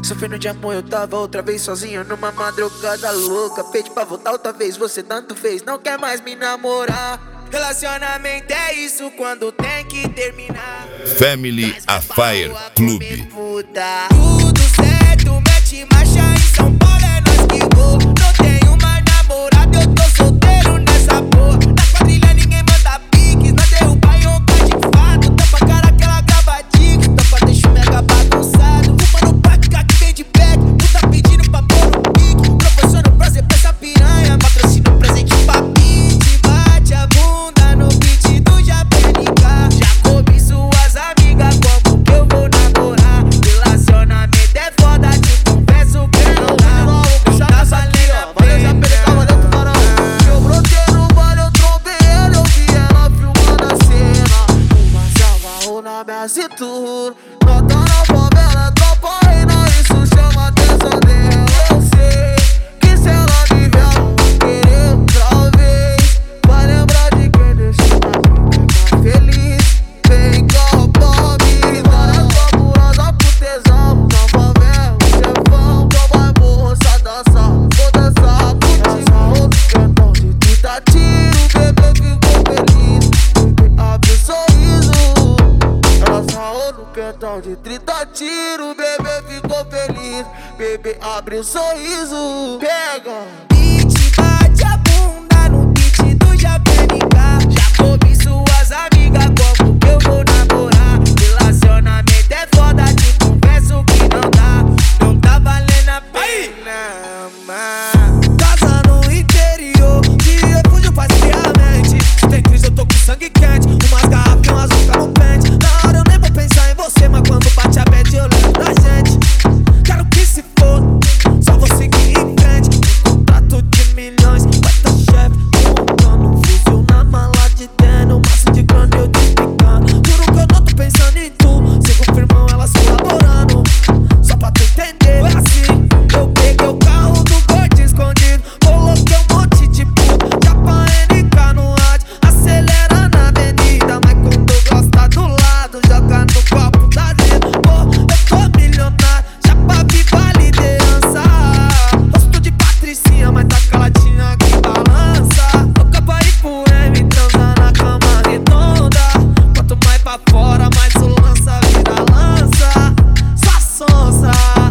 Sofrendo de amor, eu tava outra vez sozinho numa madrugada louca. Pedi pra voltar outra vez, você tanto fez, não quer mais me namorar. Relacionamento é isso quando tem que terminar. Family Affair Club. Tudo certo, mete marcha em São Paulo, é nós que vou. Não tenho mais namorado, eu tô solteiro nessa porra. Na quadrilha ninguém manda pique, nós derruba e honra de fato. Tampa cara que ela grava dica, tampa deixa o mega bagunçado. Fuma no parque, que vem de back, tu tá pedindo pra pôr no pique. Proporciona o prazer pra essa piranha, patrocina o presente pra beat. Bate a bunda no beat do Japenica. Já comi suas amigas, como que eu vou namorar? Relacionamento é foda, te confesso que não dá. Não tá valendo a pena. Valeu tubarão. Eu brotei no bar, eu trombei ela, eu vi ela filmando a cena. Uma se amarrou na minha cintura. Nota na favela, tropa reina, isso chama a atenção dela. Eu sei que se ela me ver, ela vai querer outra vez. Vai lembrar de quem deixou a vida feliz. Vem cá, Bob, várias fabulosas pro tesão. Na favela, o chefão, então vai moça dançar. Vou dançar contigo. Outro quentão de 30 tiros, o bebê ficou feliz. Bebê abre um sorriso. Ela sarrou no quentão de 30 tiros, o bebê ficou feliz. Bebê abre um sorriso. Pega! Beat, bate a bunda no beat do Japenica. Já comi suas amigas, como que eu vou namorar? Relacionamento é foda, te confesso que não dá. Não tá valendo a pena, mano. Casa no interior, de refúgio faz friamente. Se tem crise eu tô com sangue quente, umas garrafas e umas loucas no pente. Na hora eu nem vou pensar em você, mas quando bate a bad eu lembro da gente. Quero que se for, só vou seguir em frente. Contrato de milhões, vai tá chefe, montando um fuzil na mala de terno. Maço de grana eu despicando. Juro que eu não tô pensando em tu, sigo firmão, elas colaborando. Só pra tu entender, é assim. Eu peguei o carro do gordinho escondido, coloquei um monte de puta, chapa NK no rádio, acelera na avenida. Mas quando Douglas tá do lado, joga no copo da vida. Pô, eu tô milionário, já pra viva a liderança. Rosto de patricinha, mas tá caladinha que balança. Louca pra ir pro M, transa na cama redonda. Quanto mais pra fora, mais o lança vira lança. Só sonsa.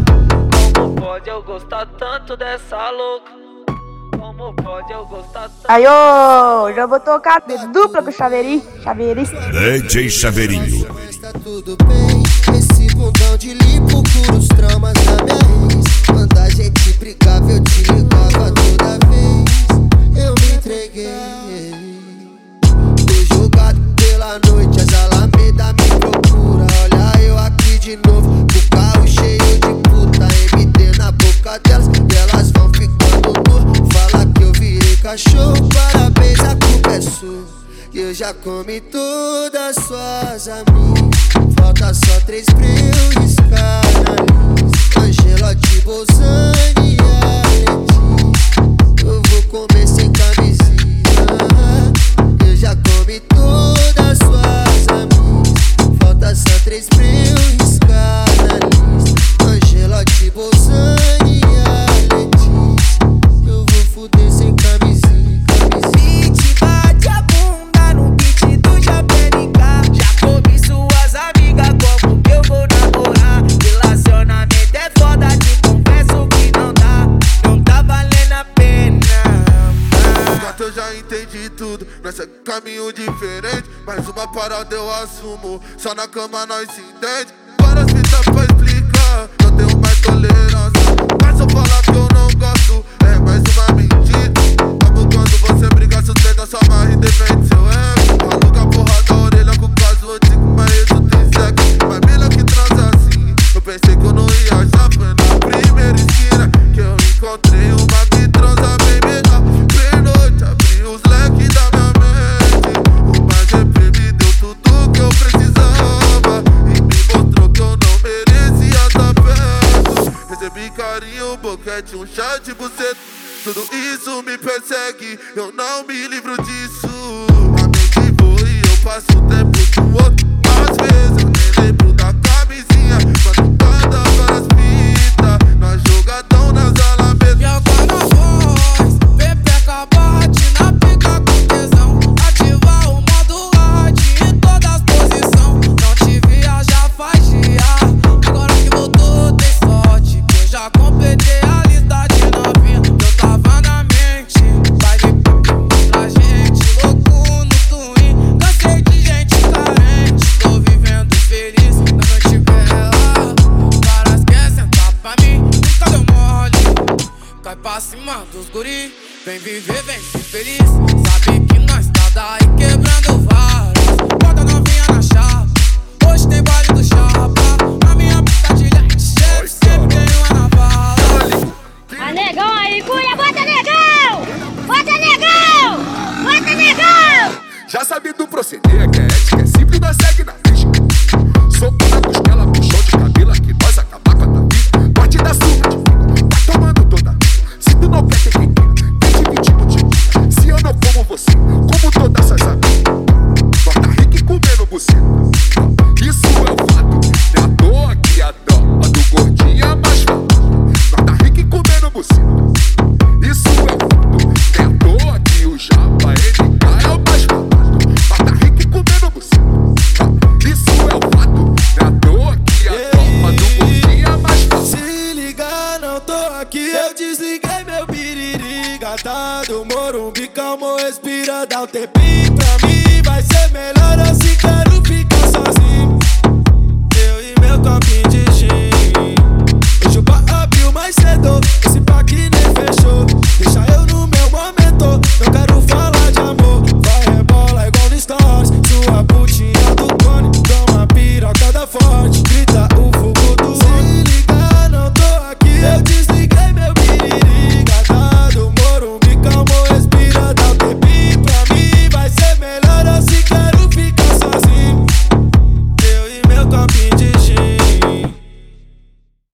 Como pode eu gostar tanto dessa louca? Como pode eu gostar tanto? Aí, ô, já vou tocar dupla com o Chaveirinho. DJ Chaveirinho. Está tudo bem, esse bundão de lipo cura os traumas da minha ex. Quando a gente brigava eu te ligava toda vez. Eu me entreguei. Tô jogado pela noite, as alamedas me procura. Olha eu aqui de novo, com o carro cheio de puta. MD na boca delas, e elas vão ficando nu. Fala que eu virei cachorro, parabéns, a culpa é sua. Eu já comi todas suas amigas. Falta só 3 pra eu riscar na lista. Angelote, Bolzani e Aletinha. Eu vou comer sem camisinha. Eu já comi todas suas amigas. Falta só 3 pra eu riscar na lista. Angelote, Bolzani e Aletinha. Eu vou fuder sem camisinha. Beat, bate a bunda no beat do Japenica. Já comi suas amigas, como que eu vou namorar? Relacionamento é foda, te confesso que não dá. Não tá valendo a pena, mano. Gato, eu já entendi tudo, nós é caminho diferente. Mais uma parada eu assumo, só na cama nós se entende. Várias fitas pra explicar, não tenho mais tolerância. Mas se eu falar que eu não gosto, é mais uma mentira. Como quando você briga, sustenta sua marra e defende seu ego. Aluga a porra da orelha com caso antigo, mas isso tem sexo. Mas mina que transa assim, eu pensei que eu não ia achar. Foi na primeira esquina que eu encontrei uma que transa bem melhor. Bem noite, abri os leques da minha mente. Uma GP me deu tudo que eu precisava e me mostrou que eu não merecia estar perto. Recebi carinho, boquete, um chá de buceta. Tudo isso me persegue, eu não me livro disso. A mente voa e eu passo o tempo com outro. Às vezes eu nem lembro da camisinha, quando cada várias fitas. cima dos guri. Vem viver, vem ser feliz. Sabe que nós tá daí quebrando várias. Bota novinha na chapa. Hoje tem baile do chapa. A minha pista de light chef sempre tem uma na bala. A negão aí, cuia, bota negão! Bota negão! Bota negão! Já sabe do proceder, que é ética, é simples, nós segue na ficha. Soco na costela, puxão de cabelo, que nós acabar com a tua vida. Corte da surra de pico, tá tomando toda. Se tu não quer ter quem queira, tem dividir contigo. Se eu não como você, como todas essas amigas. Nós tá rico e comendo buceta. Isso é o fato, não é à toa que a dama do gordinho é mais forte. Nós tá rico e comendo buceta. Isso é o fato, não é à toa que o japa ele cai é o mais forte. Nós tá rico e comendo buceta. Isso é o fato, não é à toa que a dama do gordinho é mais forte. Se ligar, não tô aqui. Eu desliguei meu piriri. Gata do Morumbi, calmo, respira, dá um tempinho pra mim. Vai ser melhor.